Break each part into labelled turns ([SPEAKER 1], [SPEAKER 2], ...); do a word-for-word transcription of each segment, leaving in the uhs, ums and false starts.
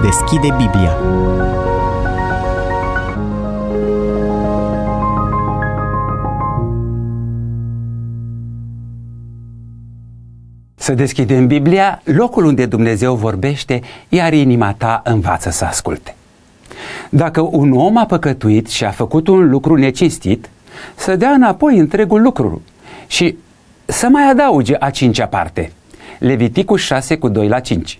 [SPEAKER 1] deschide Biblia.
[SPEAKER 2] Să deschidem Biblia, locul unde Dumnezeu vorbește, iar inima ta învață să asculte. Dacă un om a păcătuit și a făcut un lucru necinstit, să dea înapoi întregul lucru și să mai adauge a cincea parte. Leviticul șase cu doi la cinci.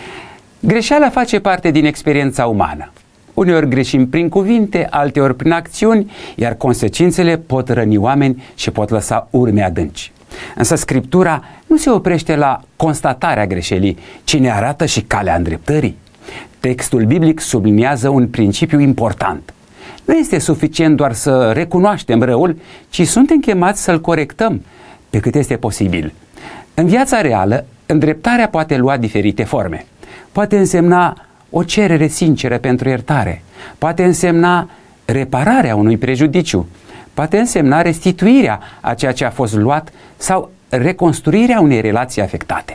[SPEAKER 2] Greșeala face parte din experiența umană. Uneori greșim prin cuvinte, alteori prin acțiuni, iar consecințele pot răni oameni și pot lăsa urme adânci. Însă Scriptura nu se oprește la constatarea greșelii, ci ne arată și calea îndreptării. Textul biblic subliniază un principiu important. Nu este suficient doar să recunoaștem răul, ci suntem chemați să-l corectăm pe cât este posibil. În viața reală, îndreptarea poate lua diferite forme. Poate însemna o cerere sinceră pentru iertare, poate însemna repararea unui prejudiciu, poate însemna restituirea a ceea ce a fost luat sau reconstruirea unei relații afectate.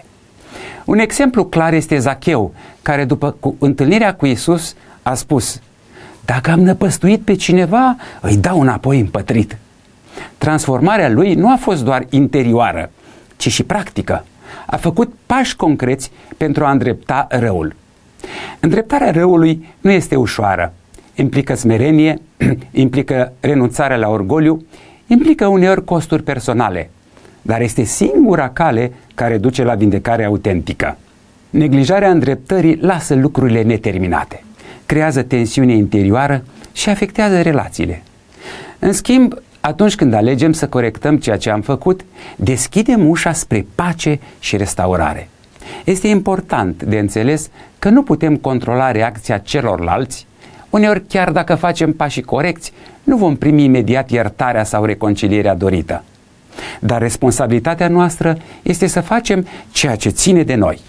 [SPEAKER 2] Un exemplu clar este Zacheu, care după cu întâlnirea cu Iisus a spus: dacă am năpăstuit pe cineva, îi dau înapoi împătrit. Transformarea lui nu a fost doar interioară, ci și practică. A făcut pași concreți pentru a îndrepta răul. Îndreptarea răului nu este ușoară. Implică smerenie, implică renunțarea la orgoliu, implică uneori costuri personale, dar este singura cale care duce la vindecare autentică. Neglijarea îndreptării lasă lucrurile neterminate, creează tensiune interioară și afectează relațiile. În schimb, atunci când alegem să corectăm ceea ce am făcut, deschidem ușa spre pace și restaurare. Este important de înțeles că nu putem controla reacția celorlalți. Uneori, chiar dacă facem pașii corecți, nu vom primi imediat iertarea sau reconcilierea dorită. Dar responsabilitatea noastră este să facem ceea ce ține de noi.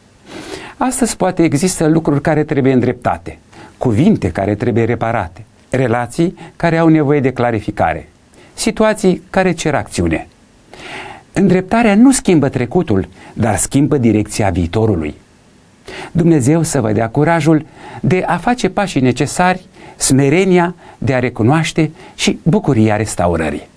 [SPEAKER 2] Astăzi poate există lucruri care trebuie îndreptate, cuvinte care trebuie reparate, relații care au nevoie de clarificare, situații care cer acțiune. Îndreptarea nu schimbă trecutul, dar schimbă direcția viitorului. Dumnezeu să vă dea curajul de a face pașii necesari, smerenia de a recunoaște și bucuria restaurării.